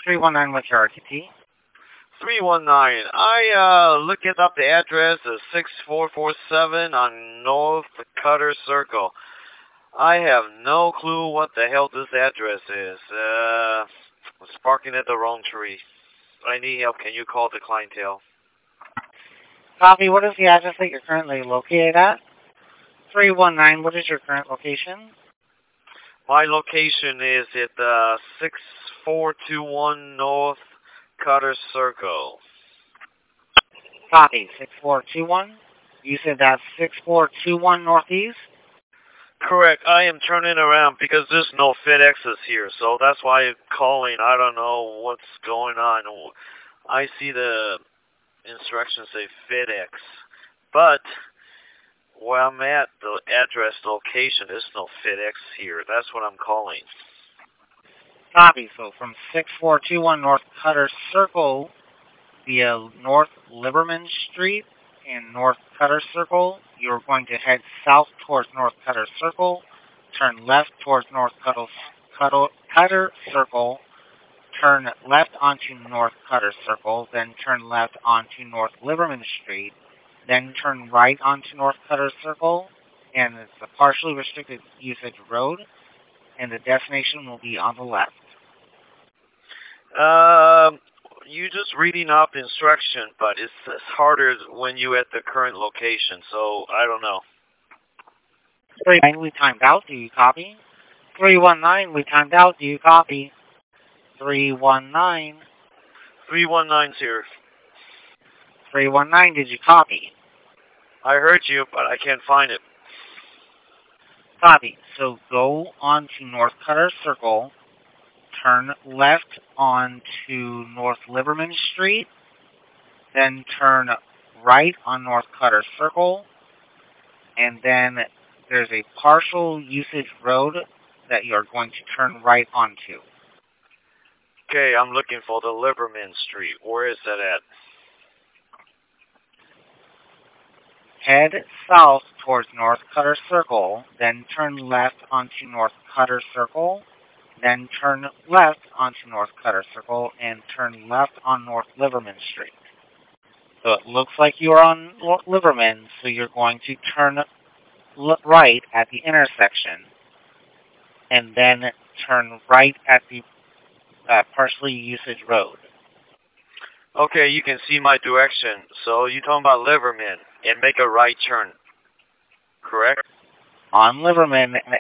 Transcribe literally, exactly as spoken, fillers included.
three one nine with your R T T. three one nine. I uh looking up the address of six four four seven on North Cutter Circle. I have no clue what the hell this address is. Uh, was barking at the wrong tree. I need help. Can you call the clientele? Copy. What is the address that you're currently located at? three one nine. What is your current location? My location is at uh, six four two one North Cutter Circle. Copy. six four two one. You said that's six four two one Northeast? Correct. I am turning around because there's no FedExes here, so that's why I'm calling. I don't know what's going on. I see the instructions say FedEx, but where I'm at, the address location, there's no FedEx here. That's what I'm calling. Copy. So from six four two one North Cutter Circle via North Liberman Street in North Cutter Circle, you're going to head south towards North Cutter Circle, turn left towards North Cutter, Cutter, Cutter Circle, turn left onto North Cutter Circle, then turn left onto North Liberman Street, then turn right onto North Cutter Circle, and it's a partially restricted usage road, and the destination will be on the left. Um, you just reading off the instruction, but it's, it's harder when you're at the current location, so I don't know. three one nine, we timed out. Do you copy? three one nine, we timed out. Do you copy? three one nine. three one nine's here. three one nine, did you copy? I heard you, but I can't find it. Copy. So go on to North Cutter Circle, turn left onto North Liberman Street, then turn right on North Cutter Circle, and then there's a partial usage road that you're going to turn right onto. Okay, I'm looking for the Liberman Street. Where is that at? Head south towards North Cutter Circle, then turn left onto North Cutter Circle, then turn left onto North Cutter Circle, and turn left on North Liberman Street. So it looks like you're on North Liberman, so you're going to turn right at the intersection, and then turn right at the uh, partially usage road. Okay, you can see my direction. So you're talking about Liberman and make a right turn, correct? On Liberman,